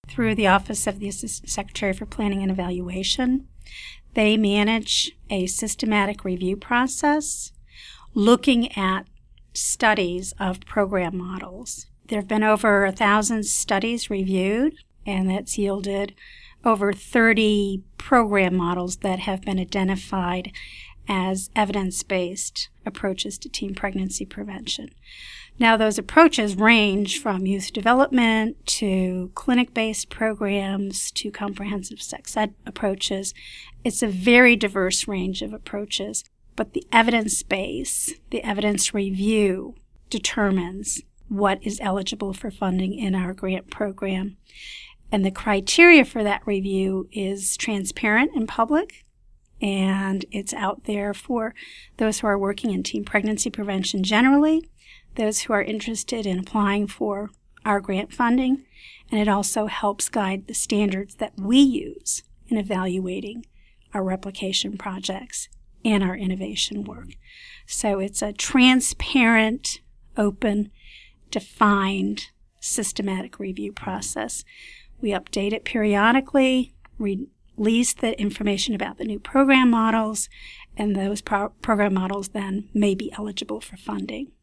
through the Office of the Assistant Secretary for Planning and Evaluation. They manage a systematic review process looking at studies of program models. There have been over 1,000 studies reviewed, and that's yielded over 30 program models that have been identified as evidence-based approaches to teen pregnancy prevention. Now, those approaches range from youth development to clinic-based programs to comprehensive sex ed approaches. It's a very diverse range of approaches, but the evidence base, the evidence review, determines what is eligible for funding in our grant program. And the criteria for that review is transparent and public, and it's out there for those who are working in teen pregnancy prevention generally, those who are interested in applying for our grant funding, and it also helps guide the standards that we use in evaluating our replication projects and our innovation work. So it's a transparent, open, defined, systematic review process. We update it periodically, release the information about the new program models, and those program models then may be eligible for funding.